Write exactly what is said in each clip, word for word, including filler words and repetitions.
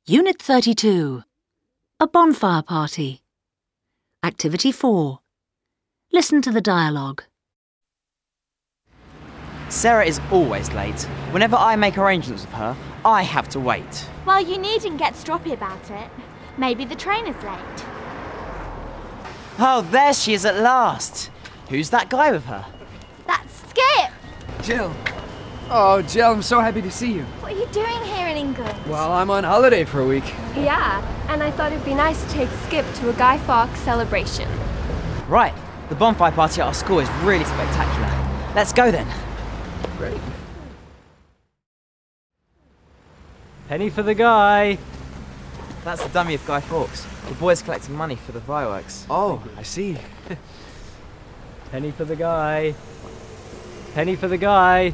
Unit thirty-two. A bonfire party. Activity four. Listen to the dialogue. Sarah is always late. Whenever I make arrangements with her, I have to wait. Well, you needn't get stroppy about it. Maybe the train is late. Oh, there she is at last. Who's that guy with her? That's Skip! Jill. Oh, Jill, I'm so happy to see you. What are you doing here in England? Well, I'm on holiday for a week. Yeah, and I thought it'd be nice to take Skip to a Guy Fawkes celebration. Right, the bonfire party at our school is really spectacular. Let's go then. Great. Penny for the guy. That's the dummy of Guy Fawkes. The boy's collecting money for the fireworks. Oh, I see. Penny for the guy. Penny for the guy.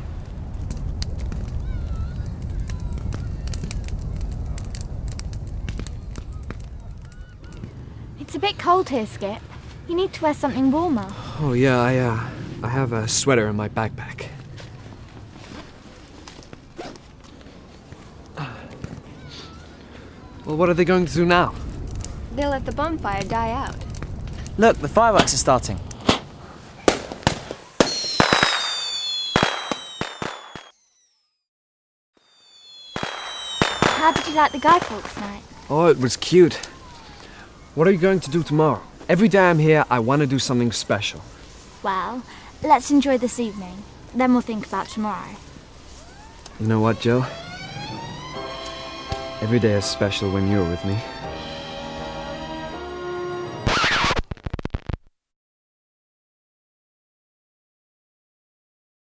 It's a bit cold here, Skip. You need to wear something warmer. Oh, yeah, I, uh, I have a sweater in my backpack. Well, what are they going to do now? They'll let the bonfire die out. Look, the fireworks are starting. How did you like the Guy Fawkes night? Oh, it was cute. What are you going to do tomorrow? Every day I'm here, I want to do something special. Well, let's enjoy this evening. Then we'll think about tomorrow. You know what, Jill? Every day is special when you're with me.